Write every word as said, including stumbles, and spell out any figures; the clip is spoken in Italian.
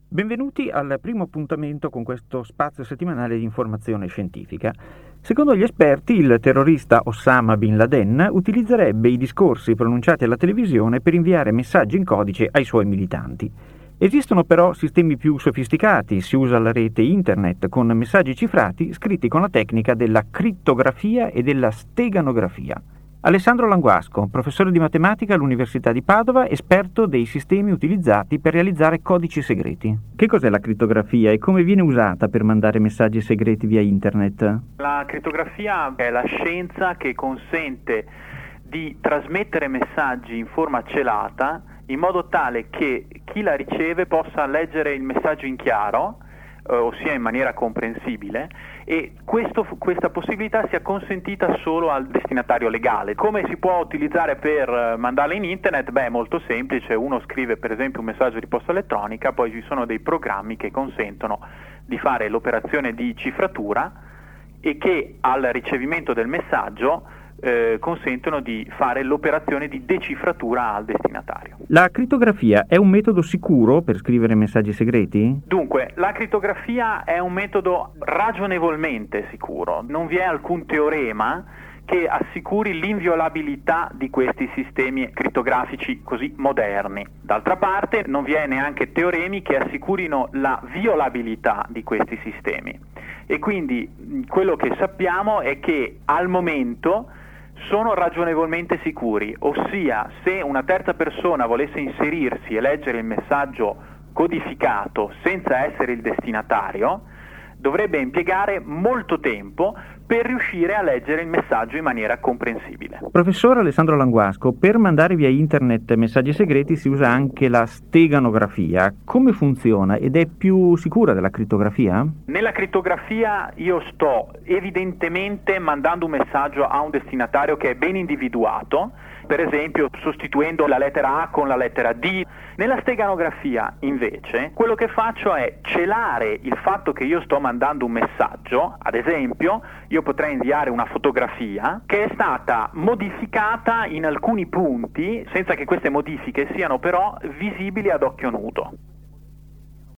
Benvenuti al primo appuntamento con questo spazio settimanale di informazione scientifica. Secondo gli esperti, il terrorista Osama Bin Laden utilizzerebbe i discorsi pronunciati alla televisione per inviare messaggi in codice ai suoi militanti. Esistono però sistemi più sofisticati, si usa la rete internet con messaggi cifrati scritti con la tecnica della crittografia e della steganografia. Alessandro Languasco, professore di matematica all'Università di Padova, esperto dei sistemi utilizzati per realizzare codici segreti. Che cos'è la crittografia e come viene usata per mandare messaggi segreti via internet? La crittografia è la scienza che consente di trasmettere messaggi in forma celata in modo tale che chi la riceve possa leggere il messaggio in chiaro, eh, ossia in maniera comprensibile, e questo, questa possibilità sia consentita solo al destinatario legale. Come si può utilizzare per mandarla in internet? Beh, è molto semplice. Uno scrive per esempio un messaggio di posta elettronica, poi ci sono dei programmi che consentono di fare l'operazione di cifratura e che al ricevimento del messaggio eh, consentono di fare l'operazione di decifratura al destinatario. La crittografia è un metodo sicuro per scrivere messaggi segreti? Dunque, la crittografia è un metodo ragionevolmente sicuro. Non vi è alcun teorema che assicuri l'inviolabilità di questi sistemi crittografici così moderni. D'altra parte, non vi è neanche teoremi che assicurino la violabilità di questi sistemi. E quindi quello che sappiamo è che al momento sono ragionevolmente sicuri, ossia se una terza persona volesse inserirsi e leggere il messaggio codificato senza essere il destinatario, dovrebbe impiegare molto tempo per riuscire a leggere il messaggio in maniera comprensibile. Professor Alessandro Languasco, per mandare via internet messaggi segreti si usa anche la steganografia. Come funziona ed è più sicura della crittografia? Nella crittografia io sto evidentemente mandando un messaggio a un destinatario che è ben individuato, per esempio sostituendo la lettera A con la lettera D. Nella steganografia invece quello che faccio è celare il fatto che io sto mandando un messaggio. Ad esempio io potrei inviare una fotografia che è stata modificata in alcuni punti senza che queste modifiche siano però visibili ad occhio nudo.